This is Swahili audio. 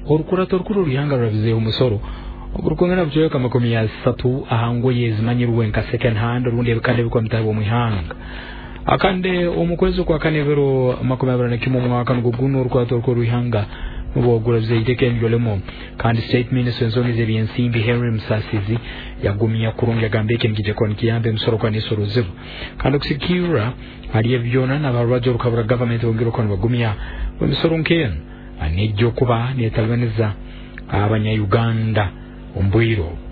orukurato rukuru ruyanga ravize umusoro ogurukongana byo kama 30 ahango yezimanyirwe nka second hand rundi bikande bikwa mtabo mwihanga akande omukwezo kwa kanebero 21 mu mwaka nguguno urukwato rukuru ruyanga ubogura zeiteke njolemo kandi state minister zone zebyensimbi Henry Msasizi yagumya kurunga gambeke ngije kon kiyambe msoro kwa nisoro zivu kandi kusikira aliye byona na barwajo rukabura government ongero kon bagumya msoro nken anejo kuba netalwaniza abanya Uganda ombwiro